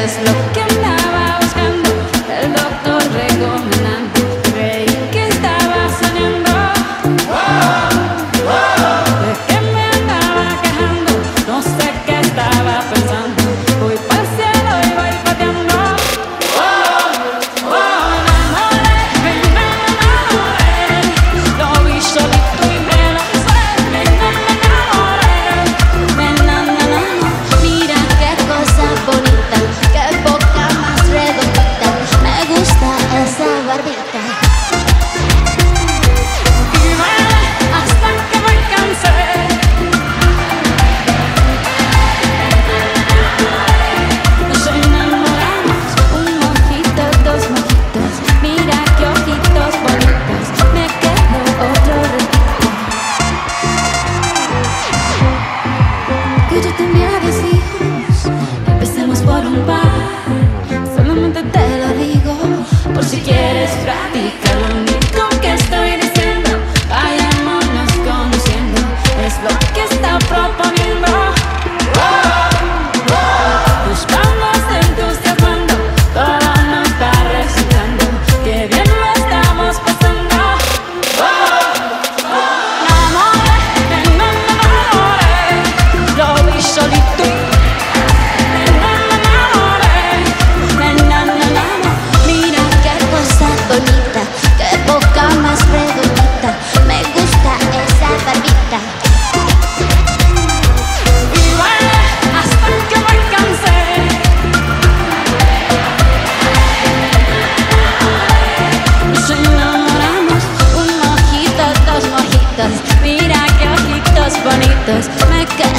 es lo que andaba buscando, el doctor recomendando. Creí que estaba soñando, de que me andaba quejando, no sé qué estaba pensando. Voy pa'l cielo y voy pateando. Me enamoré, lo vi solito y me lancé. Me enamoré. Mira qué cosa bonita, qué boca más redondita, me gusta esa barbita. Y bailé hasta que me cansé. Nos enamoramos, un mojito, dos mojitos. Mira qué ojitos bonitos, me quedo otro ratito. Que yo tenía 10 hijos, empecemos por un par. Solamente te lo digo, por si quieres practicar lo único que estoy diciendo. Vayámonos conociendo, es lo que está proponiendo. Nos vamos entusiasmando, todo nos va resultando. Qué bien lo estamos pasando. Me enamoré, lo vi solito. Me enamoré. Mira qué cosa bonita, qué boca más redondita, me gusta esa barbita. Y bailé hasta que me cansé. Nos enamoramos, un mojito, dos mojitos. Mira qué ojitos bonitos, me quedo